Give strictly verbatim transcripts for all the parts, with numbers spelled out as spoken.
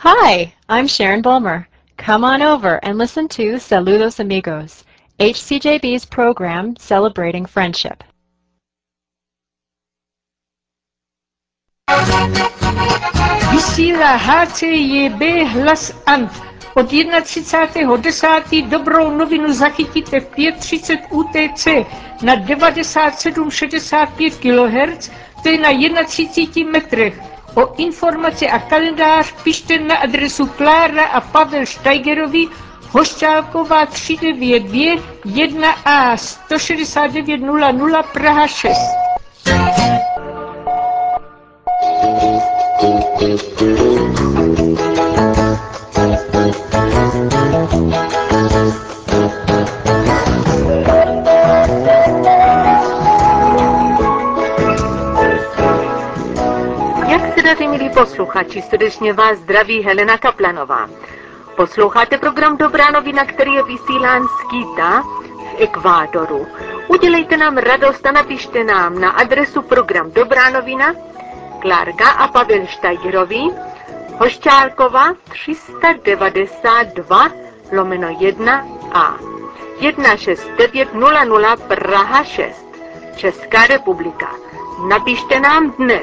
Hi, I'm Sharon Bulmer. Come on over and listen to Saludos Amigos, H C J B's program celebrating friendship. Vysílá H C J B Hlas Ant. Od třicátého prvního desátého dobrou novinu zachytíte v pět třicet U T C na devadesát sedm šedesát pět kilohertz, to je na třicet jedna metrech. O informace a kalendář pište na adresu Klára a Pavel Steigerovi, Hošťálková tři devět dvě jedna A sto šedesát devět nula nula Praha šest. Jak se daří, milí posluchači, srdečně vás zdraví Helena Kaplanová. Posloucháte program Dobrá novina, který je vysílán z Quita v Ekvádoru. Udělejte nám radost a napište nám na adresu program Dobrá novina, Klárka a Pavel Steigerovi, Hošťálkova tři devadesát dva lomeno jedna A jedna šest devět nula nula Praha šest, Česká republika. Napište nám dnes.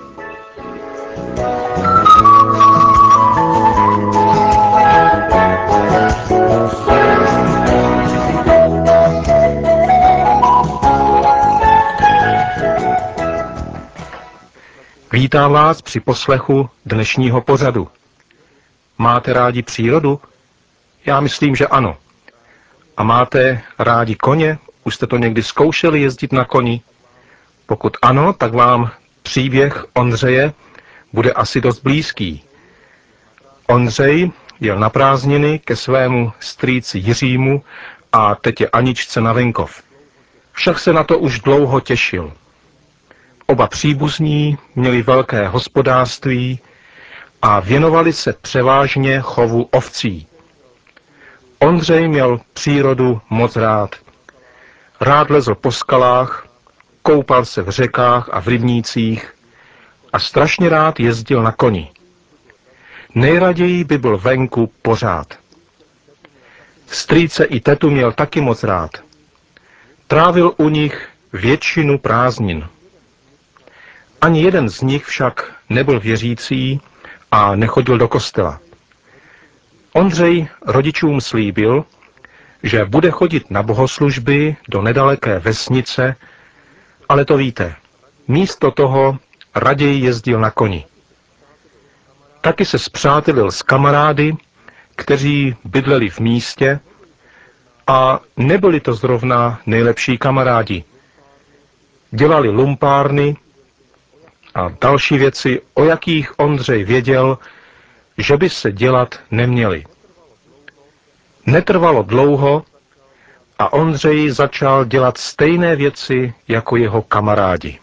Vítám vás při poslechu dnešního pořadu. Máte rádi přírodu? Já myslím, že ano. A máte rádi koně? Už jste to někdy zkoušeli jezdit na koni? Pokud ano, tak vám příběh Ondřeje bude asi dost blízký. Ondřej jel na prázdniny ke svému strýci Jiřímu a tetě Aničce na venkov. Však se na to už dlouho těšil. Oba příbuzní měli velké hospodářství a věnovali se převážně chovu ovcí. Ondřej měl přírodu moc rád. Rád lezl po skalách, koupal se v řekách a v rybnících a strašně rád jezdil na koni. Nejraději by byl venku pořád. Strýce i tetu měl taky moc rád. Trávil u nich většinu prázdnin. Ani jeden z nich však nebyl věřící a nechodil do kostela. Ondřej rodičům slíbil, že bude chodit na bohoslužby do nedaleké vesnice, ale to víte, místo toho raději jezdil na koni. Taky se spřátelil s kamarády, kteří bydleli v místě a nebyli to zrovna nejlepší kamarádi. Dělali lumpárny a další věci, o jakých Ondřej věděl, že by se dělat neměly. Netrvalo dlouho a Ondřej začal dělat stejné věci jako jeho kamarádi.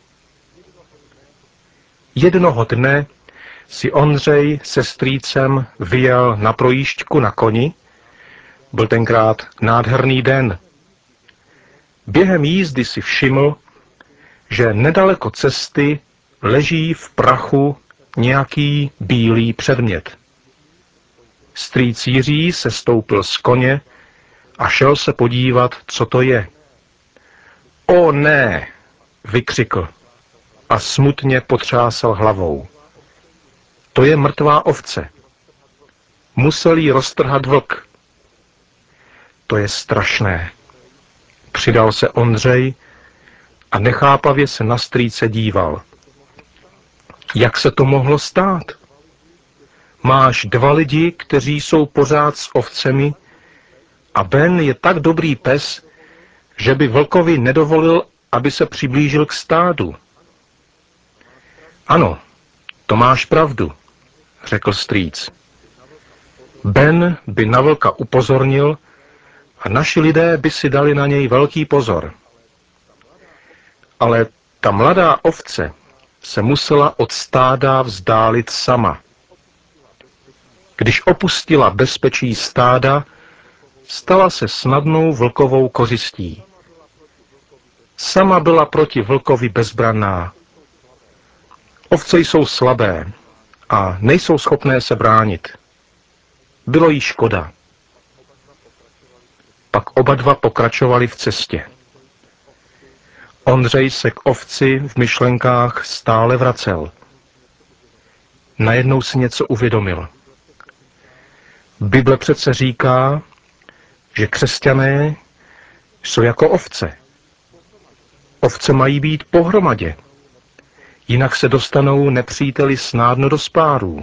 Jednoho dne si Ondřej se strýcem vyjel na projížďku na koni. Byl tenkrát nádherný den. Během jízdy si všiml, že nedaleko cesty leží v prachu nějaký bílý předmět. Strýc Jiří se stoupil z koně a šel se podívat, co to je. O ne, vykřikl a smutně potřásal hlavou. To je mrtvá ovce. Musel jí roztrhat vlk. To je strašné. Přidal se Ondřej a nechápavě se na strýce díval. Jak se to mohlo stát? Máš dva lidi, kteří jsou pořád s ovcemi a Ben je tak dobrý pes, že by vlkovi nedovolil, aby se přiblížil k stádu. Ano, to máš pravdu, řekl strýc. Ben by na vlka upozornil a naši lidé by si dali na něj velký pozor. Ale ta mladá ovce se musela od stáda vzdálit sama. Když opustila bezpečí stáda, stala se snadnou vlkovou kořistí. Sama byla proti vlkovi bezbranná. Ovce jsou slabé a nejsou schopné se bránit. Bylo jí škoda. Pak oba dva pokračovali v cestě. Ondřej se k ovci v myšlenkách stále vracel. Najednou si něco uvědomil. Bible přece říká, že křesťané jsou jako ovce. Ovce mají být pohromadě, jinak se dostanou nepříteli snadno do spárů.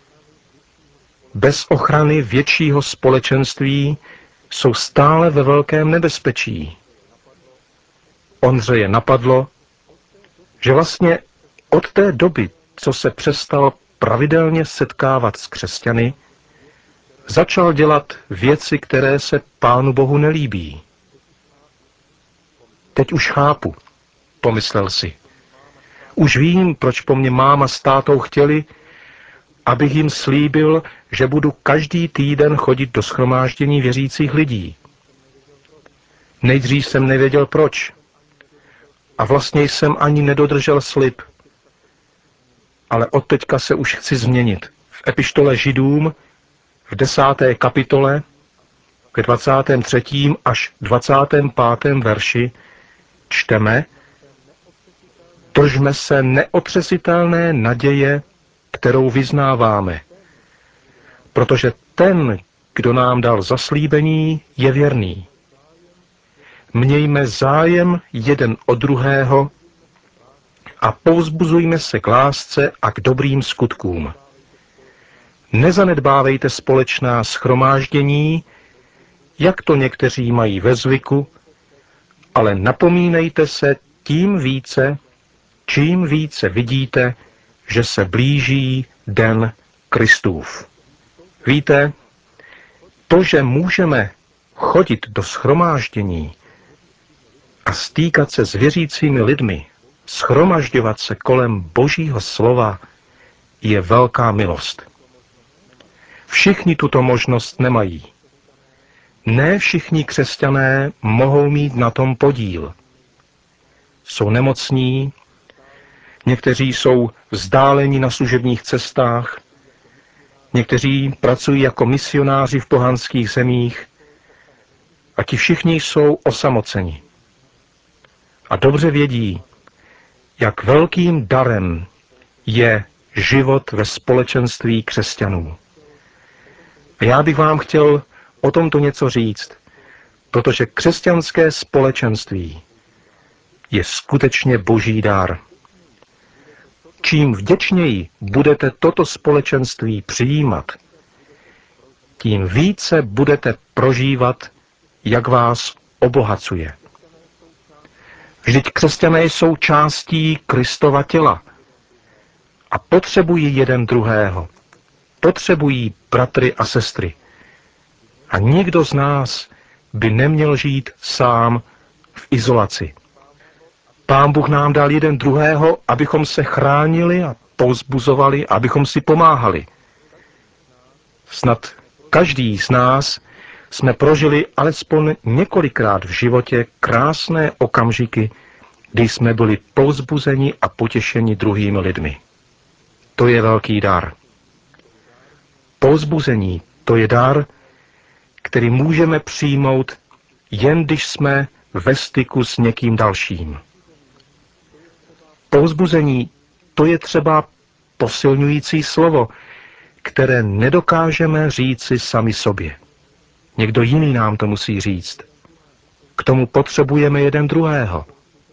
Bez ochrany většího společenství jsou stále ve velkém nebezpečí. Ondřeje napadlo, že vlastně od té doby, co se přestal pravidelně setkávat s křesťany, začal dělat věci, které se Pánu Bohu nelíbí. Teď už chápu, pomyslel si. Už vím, proč po mně máma s tátou chtěli, abych jim slíbil, že budu každý týden chodit do shromáždění věřících lidí. Nejdřív jsem nevěděl proč. A vlastně jsem ani nedodržel slib. Ale od teďka se už chci změnit. V epištole Židům v desáté kapitole ke dvacátém třetím až dvacátém pátém verši čteme: Držme se neotřesitelné naděje, kterou vyznáváme, protože ten, kdo nám dal zaslíbení, je věrný. Mějme zájem jeden o druhého a povzbuzujme se k lásce a k dobrým skutkům. Nezanedbávejte společná shromáždění, jak to někteří mají ve zvyku, ale napomínejte se tím více, čím více vidíte, že se blíží den Kristův. Víte, to, že můžeme chodit do shromáždění a stýkat se s věřícími lidmi, shromažďovat se kolem Božího slova, je velká milost. Všichni tuto možnost nemají. Ne všichni křesťané mohou mít na tom podíl. Jsou nemocní, někteří jsou vzdáleni na služebních cestách, někteří pracují jako misionáři v pohanských zemích a ti všichni jsou osamoceni. A dobře vědí, jak velkým darem je život ve společenství křesťanů. A já bych vám chtěl o tomto něco říct, protože křesťanské společenství je skutečně boží dar. Čím vděčněji budete toto společenství přijímat, tím více budete prožívat, jak vás obohacuje. Vždyť křesťané jsou částí Kristova těla a potřebují jeden druhého. Potřebují bratry a sestry. A nikdo z nás by neměl žít sám v izolaci. Pán Bůh nám dal jeden druhého, abychom se chránili a povzbuzovali, abychom si pomáhali. Snad každý z nás jsme prožili alespoň několikrát v životě krásné okamžiky, kdy jsme byli povzbuzeni a potěšeni druhými lidmi. To je velký dar. Povzbuzení, to je dar, který můžeme přijmout, jen když jsme ve styku s někým dalším. Povzbuzení, to je třeba posilňující slovo, které nedokážeme říci sami sobě. Někdo jiný nám to musí říct. K tomu potřebujeme jeden druhého.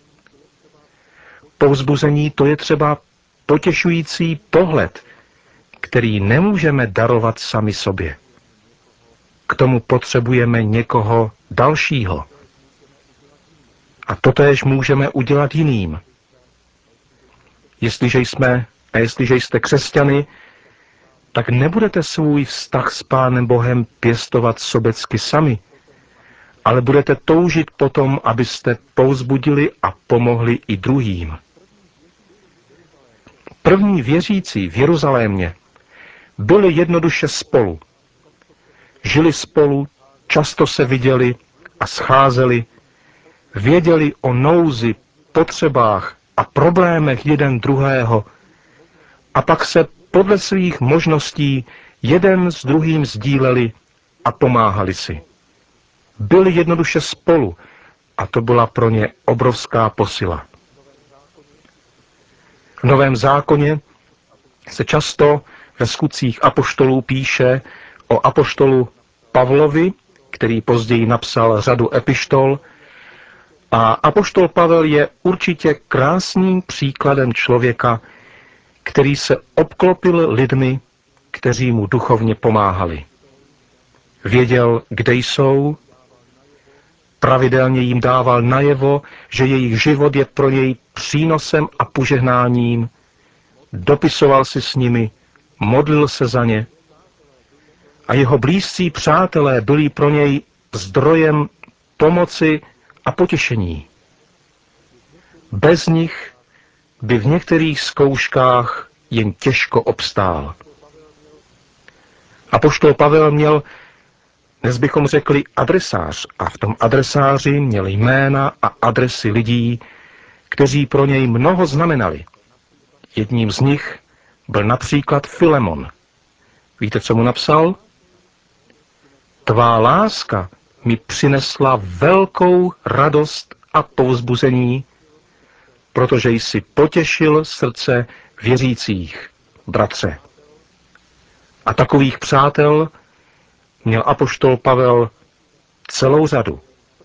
Povzbuzení, to je třeba potěšující pohled, který nemůžeme darovat sami sobě. K tomu potřebujeme někoho dalšího. A totéž můžeme udělat jiným. Jestliže jsme a jestliže jste křesťany, tak nebudete svůj vztah s Pánem Bohem pěstovat sobecky sami, ale budete toužit potom, abyste povzbudili a pomohli i druhým. První věřící v Jeruzalémě byli jednoduše spolu. Žili spolu, často se viděli a scházeli, věděli o nouzi, potřebách a problémech jeden druhého a pak se podle svých možností jeden s druhým sdíleli a pomáhali si. Byli jednoduše spolu a to byla pro ně obrovská posila. V Novém zákoně se často ve skutcích apoštolů píše o apoštolu Pavlovi, který později napsal řadu epištol. A apoštol Pavel je určitě krásným příkladem člověka, který se obklopil lidmi, kteří mu duchovně pomáhali. Věděl, kde jsou, pravidelně jim dával najevo, že jejich život je pro něj přínosem a požehnáním, dopisoval si s nimi, modlil se za ně a jeho blízcí přátelé byli pro něj zdrojem pomoci a potěšení. Bez nich by v některých zkouškách jen těžko obstál. Apoštol Pavel měl, dnes bychom řekli, adresář a v tom adresáři měl jména a adresy lidí, kteří pro něj mnoho znamenali. Jedním z nich byl například Filemon. Víte, co mu napsal? Tvá láska mi přinesla velkou radost a povzbuzení, protože jsi potěšil srdce věřících, bratře. A takových přátel měl apoštol Pavel celou řadu.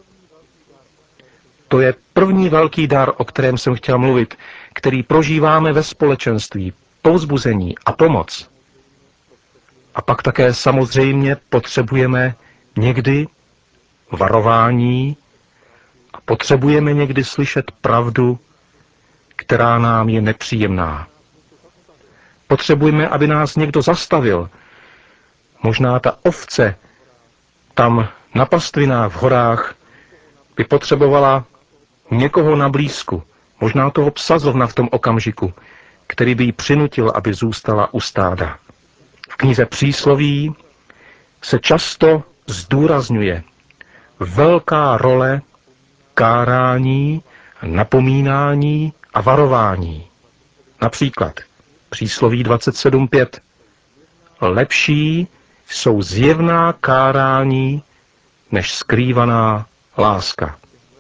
To je první velký dar, o kterém jsem chtěl mluvit, který prožíváme ve společenství, povzbuzení a pomoc. A pak také samozřejmě potřebujeme někdy varování a potřebujeme někdy slyšet pravdu, která nám je nepříjemná. Potřebujeme, aby nás někdo zastavil. Možná ta ovce tam na pastvinách v horách by potřebovala někoho na blízku, možná toho psa zrovna v tom okamžiku, který by ji přinutil, aby zůstala u stáda. V knize Přísloví se často zdůrazňuje velká role kárání, napomínání a varování. Například Přísloví dvacet sedm pět. Lepší jsou zjevná kárání než skrývaná láska.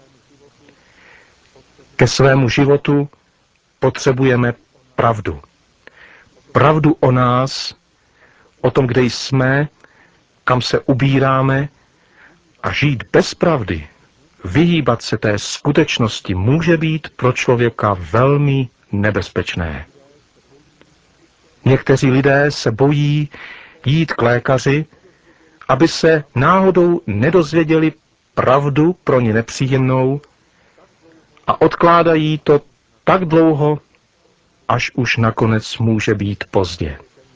Ke svému životu potřebujeme pravdu. Pravdu o nás, o tom, kde jsme, kam se ubíráme, a žít bez pravdy, vyhýbat se té skutečnosti, může být pro člověka velmi nebezpečné. Někteří lidé se bojí jít k lékaři, aby se náhodou nedozvěděli pravdu pro ně nepříjemnou a odkládají to tak dlouho, až už nakonec může být pozdě.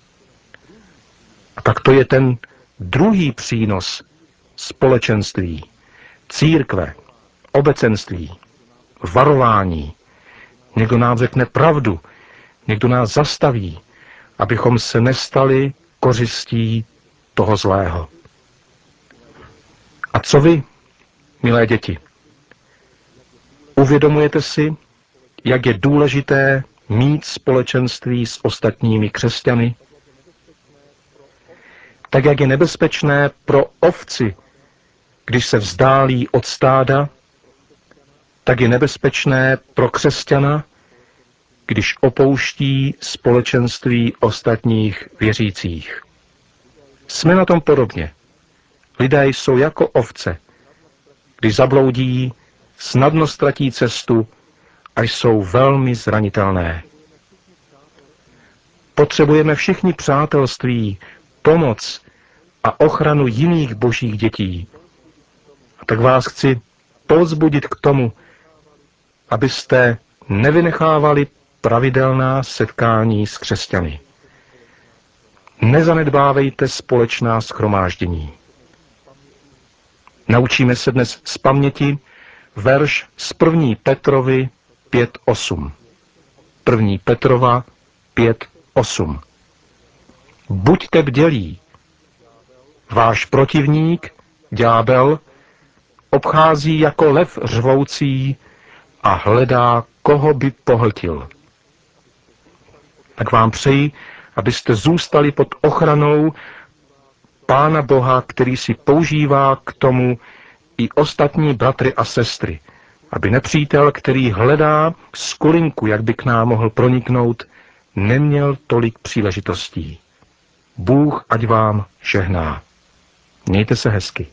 A tak to je ten druhý přínos společenství, církve, obecenství, varování. Někdo nám řekne pravdu, někdo nás zastaví, abychom se nestali kořistí toho zlého. A co vy, milé děti? Uvědomujete si, jak je důležité mít společenství s ostatními křesťany? Tak jak je nebezpečné pro ovci, když se vzdálí od stáda, tak je nebezpečné pro křesťana, když opouští společenství ostatních věřících. Jsme na tom podobně. Lidé jsou jako ovce. Když zabloudí, snadno ztratí cestu a jsou velmi zranitelné. Potřebujeme všichni přátelství, pomoc a ochranu jiných božích dětí. A tak vás chci povzbudit k tomu, abyste nevynechávali pravidelná setkání s křesťany. Nezanedbávejte společná shromáždění. Naučíme se dnes z paměti verš z první Petrovi pět osm. první Petrova pět osm. Buďte bdělí. Váš protivník, ďábel, obchází jako lev řvoucí a hledá, koho by pohltil. Tak vám přeji, abyste zůstali pod ochranou Pána Boha, který si používá k tomu i ostatní bratry a sestry, aby nepřítel, který hledá skulinku, jak by k nám mohl proniknout, neměl tolik příležitostí. Bůh ať vám žehná. Mějte se hezky.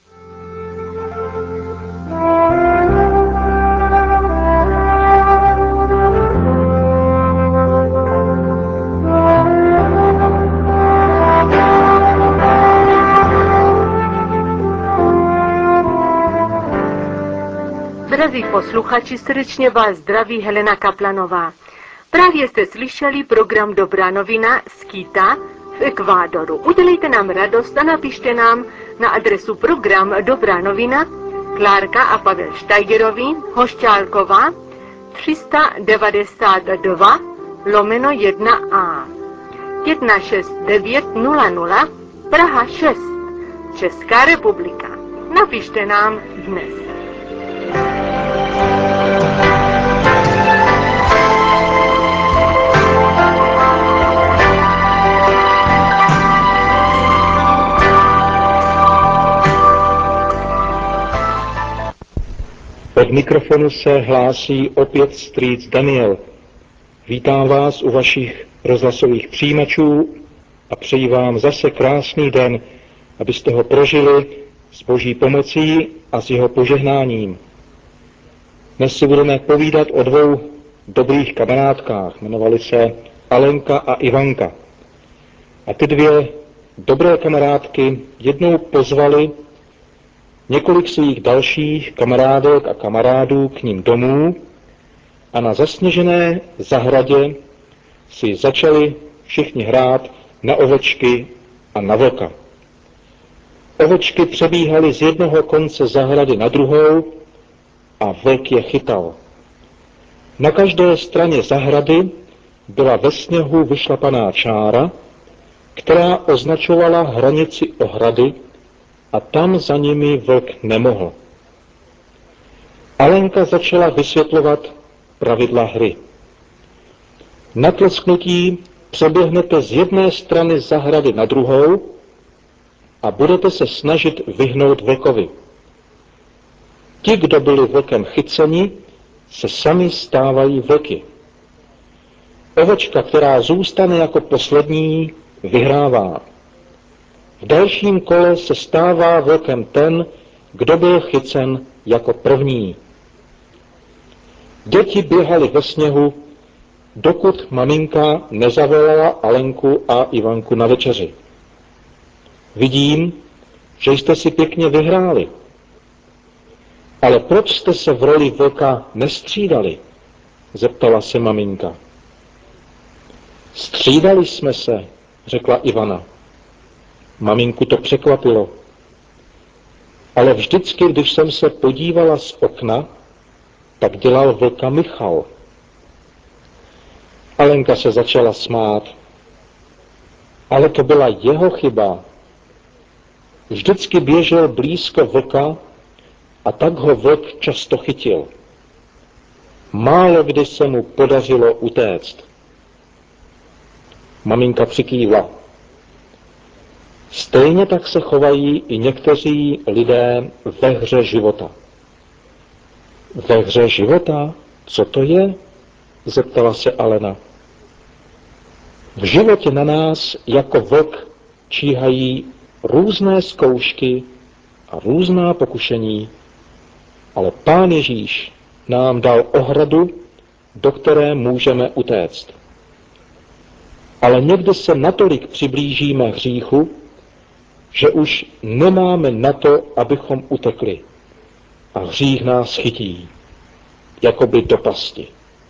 Drazí posluchači, srdečně vás zdraví Helena Kaplanová. Právě jste slyšeli program Dobrá novina z Quita v Ekvádoru. Udělejte nám radost a napište nám na adresu program Dobrá novina, Klárka a Pavel Štajgerovi, Hošťálková, tři devadesát dva lomeno jedna a jedna šest devět nula nula, Praha šest, Česká republika. Napište nám dnes. Od mikrofonu se hlásí opět strýc Daniel. Vítám vás u vašich rozhlasových přijímačů a přeji vám zase krásný den, abyste ho prožili s Boží pomocí a s jeho požehnáním. Dnes si budeme povídat o dvou dobrých kamarádkách, jmenovali se Alenka a Ivanka. A ty dvě dobré kamarádky jednou pozvali několik svých dalších kamarádek a kamarádů k ním domů a na zasněžené zahradě si začali všichni hrát na ovečky a na vlka. Ovečky přebíhaly z jednoho konce zahrady na druhou a vlk je chytal. Na každé straně zahrady byla ve sněhu vyšlapaná čára, která označovala hranici ohrady, a tam za nimi vlk nemohl. Alenka začala vysvětlovat pravidla hry. Na tlesknutí přeběhnete z jedné strany zahrady na druhou a budete se snažit vyhnout vlkovi. Ti, kdo byli vlkem chyceni, se sami stávají vlky. Ovečka, která zůstane jako poslední, vyhrává. V dalším kole se stává vlkem ten, kdo byl chycen jako první. Děti běhaly ve sněhu, dokud maminka nezavolala Alenku a Ivanku na večeři. Vidím, že jste si pěkně vyhráli. Ale proč jste se v roli vlka nestřídali? Zeptala se maminka. Střídali jsme se, řekla Ivana. Maminku to překvapilo. Ale vždycky, když jsem se podívala z okna, tak dělal vlka Michal. Alenka se začala smát. Ale to byla jeho chyba. Vždycky běžel blízko vlka a tak ho vlk často chytil. Málo kdy se mu podařilo utéct. Maminka přikývla. Stejně tak se chovají i někteří lidé ve hře života. Ve hře života? Co to je? Zeptala se Alena. V životě na nás jako vlk číhají různé zkoušky a různá pokušení, ale Pán Ježíš nám dal ohradu, do které můžeme utéct. Ale někdy se natolik přiblížíme hříchu, že už nemáme na to, abychom utekli. A hřích nás chytí, jakoby do pasti.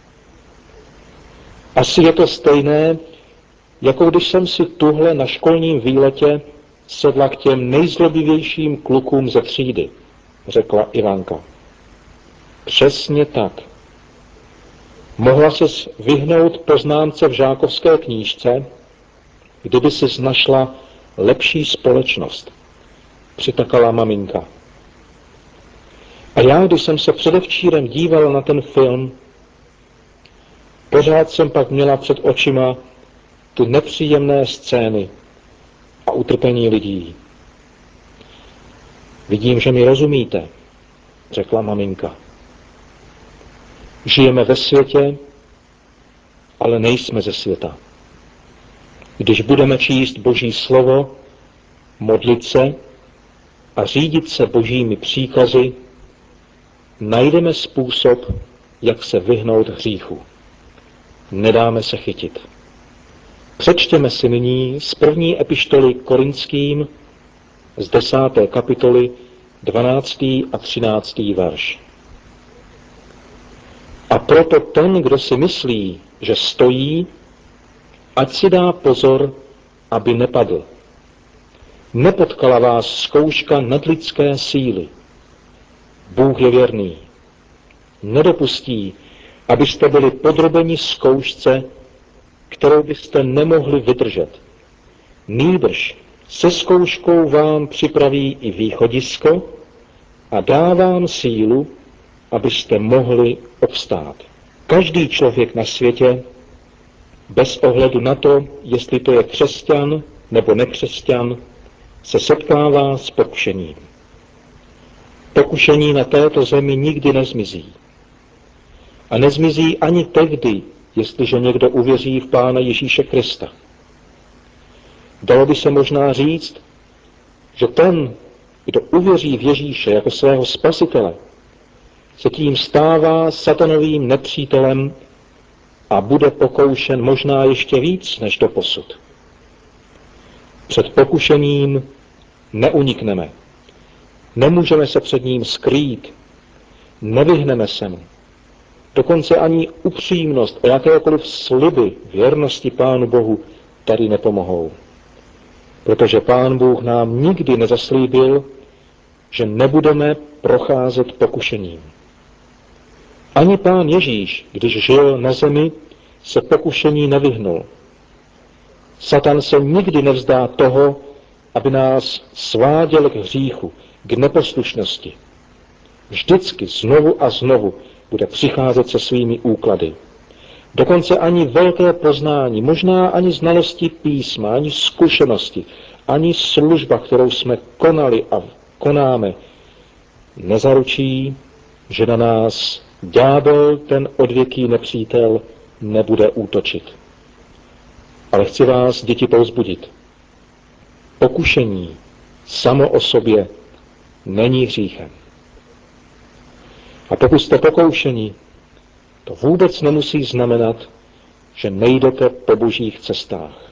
Asi je to stejné, jako když jsem si tuhle na školním výletě sedla k těm nejzlobivějším klukům ze třídy, řekla Ivanka. Přesně tak. Mohla ses vyhnout poznámce v žákovské knížce, kdyby ses našla lepší společnost, přitakala maminka. A já, když jsem se předevčírem dívala na ten film, pořád jsem pak měla před očima ty nepříjemné scény a utrpení lidí. Vidím, že mi rozumíte, řekla maminka. Žijeme ve světě, ale nejsme ze světa. Když budeme číst Boží slovo, modlit se a řídit se Božími příkazy, najdeme způsob, jak se vyhnout hříchu. Nedáme se chytit. Přečtěme si nyní z první epištoly Korinským z desáté kapitoly dvanáctý a třináctý verš. A proto ten, kdo si myslí, že stojí, ať si dá pozor, aby nepadl. Nepotkala vás zkouška nadlidské síly. Bůh je věrný. Nedopustí, abyste byli podrobeni zkoušce, kterou byste nemohli vydržet. Nýbrž se zkouškou vám připraví i východisko a dá vám sílu, abyste mohli obstát. Každý člověk na světě, bez ohledu na to, jestli to je křesťan nebo nekřesťan, se setkává s pokušením. Pokušení na této zemi nikdy nezmizí. A nezmizí ani tehdy, jestliže někdo uvěří v Pána Ježíše Krista. Dalo by se možná říct, že ten, kdo uvěří v Ježíše jako svého spasitele, se tím stává satanovým nepřítelem a bude pokoušen možná ještě víc než doposud. Před pokušením neunikneme. Nemůžeme se před ním skrýt. Nevyhneme se mu. Dokonce ani upřímnost a jakékoliv sliby věrnosti Pánu Bohu tady nepomohou. Protože Pán Bůh nám nikdy nezaslíbil, že nebudeme procházet pokušením. Ani Pán Ježíš, když žil na zemi, se pokušení nevyhnul. Satan se nikdy nevzdá toho, aby nás sváděl k hříchu, k neposlušnosti. Vždycky znovu a znovu bude přicházet se svými úklady. Dokonce ani velké poznání, možná ani znalosti písma, ani zkušenosti, ani služba, kterou jsme konali a konáme, nezaručí, že na nás ďábel, ten odvěký nepřítel, nebude útočit. Ale chci vás, děti, povzbudit. Pokušení samo o sobě není hříchem. A pokud jste pokoušení, to vůbec nemusí znamenat, že nejdete po božích cestách.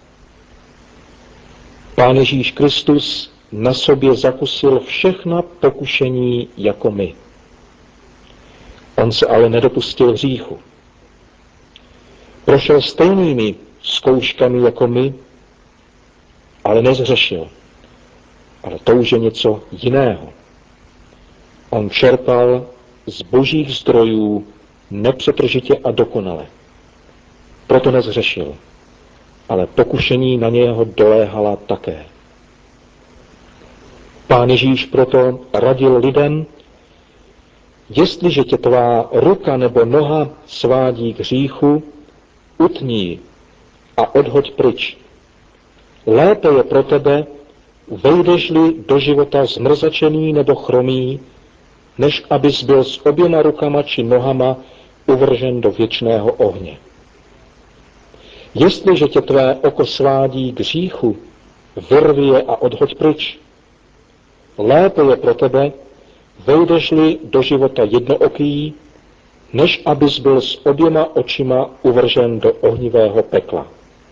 Pán Ježíš Kristus na sobě zakusil všechna pokušení jako my. On se ale nedopustil hříchu. Prošel stejnými zkouškami jako my, ale nezhřešil. Ale to už je něco jiného. On čerpal z božích zdrojů nepřetržitě a dokonale. Proto nezhřešil, ale pokušení na něho doléhala také. Pán Ježíš proto radil lidem, jestliže tě tvá ruka nebo noha svádí k hříchu, utni ji a odhoď pryč. Lépe je pro tebe, vejdeš-li do života zmrzačený nebo chromý, než abys byl s oběma rukama či nohama uvržen do věčného ohně. Jestliže tě tvé oko svádí k hříchu, vyrvi je a odhoď pryč. Lépe je pro tebe, vejdeš-li do života jednooký, než abys byl s oběma očima uvržen do ohnivého pekla.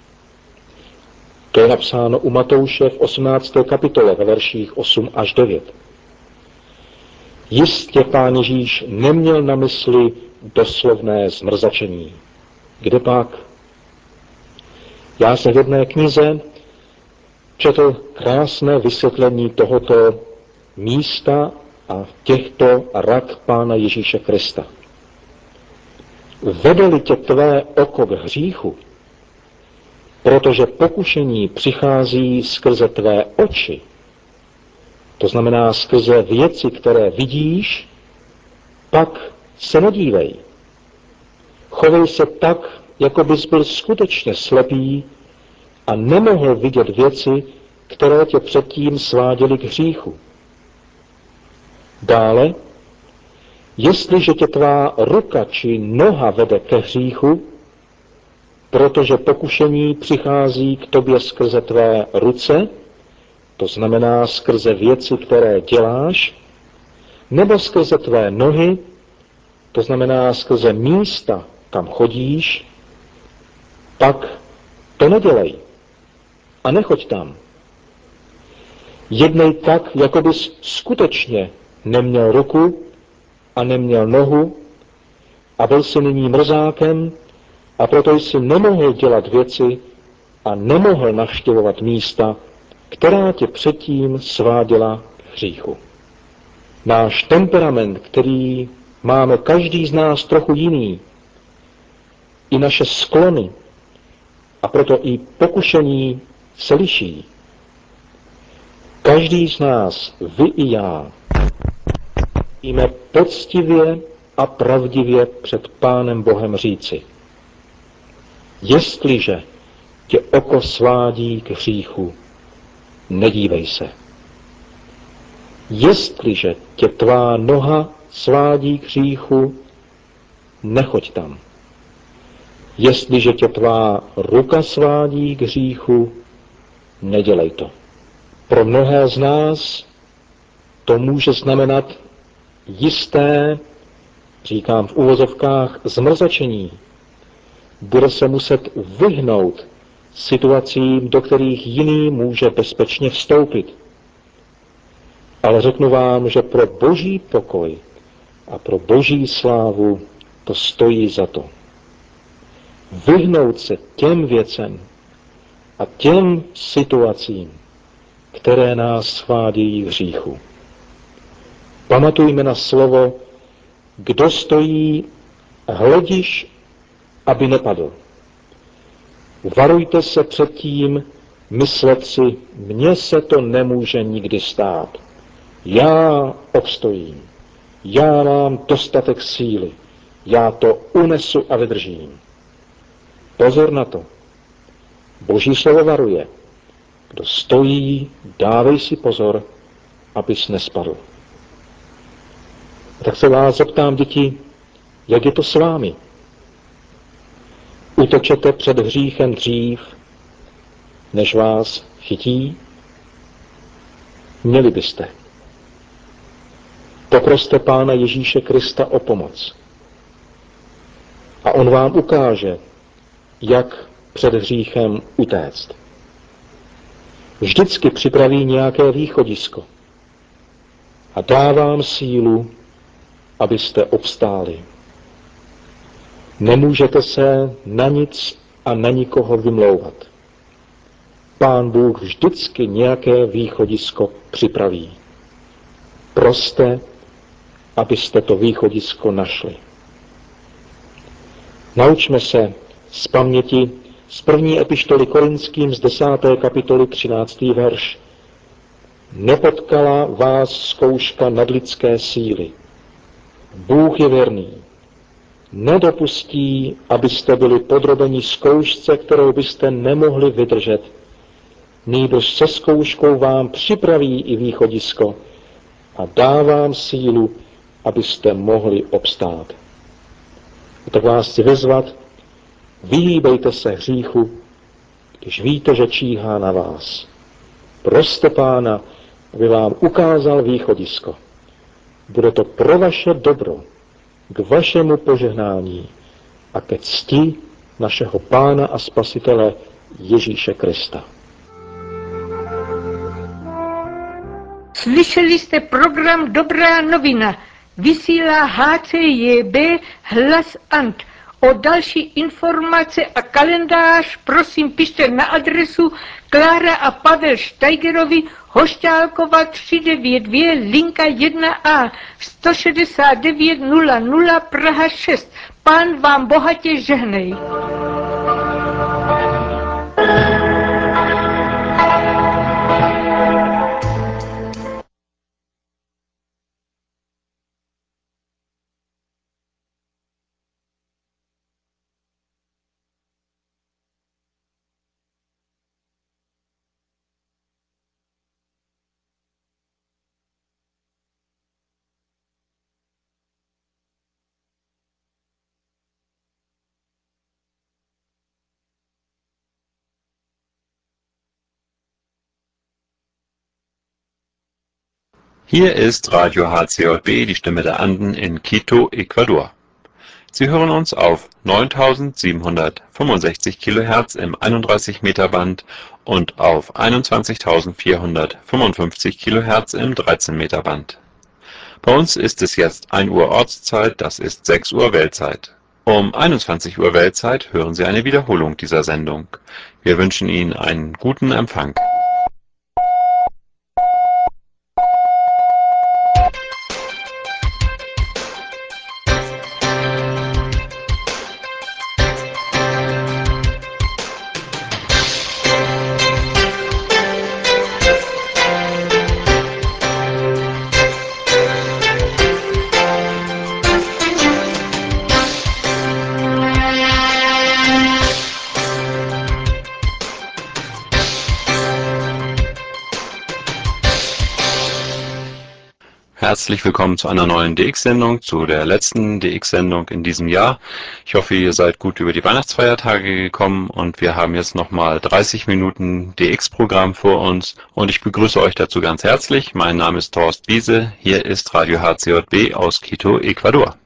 To je napsáno u Matouše v osmnácté kapitole ve verších osm až devět. Jistě Pán Ježíš neměl na mysli doslovné zmrzačení. Kde pak? Já jsem v jedné knize četl krásné vysvětlení tohoto místa a těchto rad Pána Ježíše Krista. Vede-li tě tvé oko k hříchu, protože pokušení přichází skrze tvé oči, to znamená skrze věci, které vidíš, pak se nedívej. Chovej se tak, jako bys byl skutečně slepý a nemohl vidět věci, které tě předtím sváděly k hříchu. Dále, jestliže tě tvá ruka či noha vede ke hříchu, protože pokušení přichází k tobě skrze tvé ruce, to znamená skrze věci, které děláš, nebo skrze tvé nohy, to znamená skrze místa, kam chodíš, pak to nedělej a nechoď tam. Jednej tak, jako bys skutečně neměl ruku a neměl nohu a byl si nyní mrzákem a proto jsi nemohl dělat věci a nemohl navštěvovat místa, která tě předtím sváděla k hříchu. Náš temperament, který máme každý z nás trochu jiný, i naše sklony, a proto i pokušení se liší. Každý z nás, vy i já, musíme poctivě a pravdivě před Pánem Bohem říci: jestliže tě oko svádí k hříchu, nedívej se. Jestliže tě tvá noha svádí k hříchu, nechoď tam. Jestliže tě tvá ruka svádí k hříchu, nedělej to. Pro mnohé z nás to může znamenat jisté, říkám v uvozovkách, zmrzačení. Bude se muset vyhnout situacím, do kterých jiný může bezpečně vstoupit. Ale řeknu vám, že pro boží pokoj a pro boží slávu to stojí za to. Vyhnout se těm věcem a těm situacím, které nás svádějí k hříchu. Pamatujme na slovo: kdo stojí, hlediš, aby nepadl. Varujte se před tím, myslet si, mně se to nemůže nikdy stát. Já obstojím, já mám dostatek síly, já to unesu a vydržím. Pozor na to. Boží slovo varuje. Kdo stojí, dávej si pozor, abys nespadl. Tak se vás zeptám, děti, jak je to s vámi? Utečete před hříchem dřív, než vás chytí? Měli byste. Poproste Pána Ježíše Krista o pomoc. A on vám ukáže, jak před hříchem utéct. Vždycky připraví nějaké východisko a dá vám sílu, abyste obstáli. Nemůžete se na nic a na nikoho vymlouvat. Pán Bůh vždycky nějaké východisko připraví. Proste, abyste to východisko našli. Naučme se z paměti z první epištoly Korinským z desáté kapitoly třináctý verš. Nepotkala vás zkouška nadlidské síly. Bůh je věrný. Nedopustí, abyste byli podrobeni zkoušce, kterou byste nemohli vydržet. Nýbrž se zkouškou vám připraví i východisko a dá vám sílu, abyste mohli obstát. Tak vás chci vyzvat, vyhýbejte se hříchu, když víte, že číhá na vás. Proste Pána, aby vám ukázal východisko. Bude to pro vaše dobro, k vašemu požehnání a ke cti našeho Pána a Spasitele Ježíše Krista. Slyšeli jste program Dobrá novina. Vysílá H C J B Hlas Ant. O další informace a kalendář prosím pište na adresu Klára a Pavel Steigerovi, Hošťálkova tři devět dvě, linka jedna A, sto šedesát devět nula nula, Praha šest. Pán vám bohatě žehnej. Hier ist Radio H C J B, die Stimme der Anden in Quito, Ecuador. Sie hören uns auf neuntausendsiebenhundertfünfundsechzig Kilohertz im einunddreißig Meter Band und auf einundzwanzigtausendvierhundertfünfundfünfzig Kilohertz im dreizehn Meter Band. Bei uns ist es jetzt ein Uhr Ortszeit, das ist sechs Uhr Weltzeit. Um einundzwanzig Uhr Weltzeit hören Sie eine Wiederholung dieser Sendung. Wir wünschen Ihnen einen guten Empfang. Herzlich willkommen zu einer neuen D X-Sendung, zu der letzten D X-Sendung in diesem Jahr. Ich hoffe, ihr seid gut über die Weihnachtsfeiertage gekommen und wir haben jetzt nochmal dreißig Minuten D X-Programm vor uns und ich begrüße euch dazu ganz herzlich. Mein Name ist Thorst Biese, hier ist Radio H C J B aus Quito, Ecuador.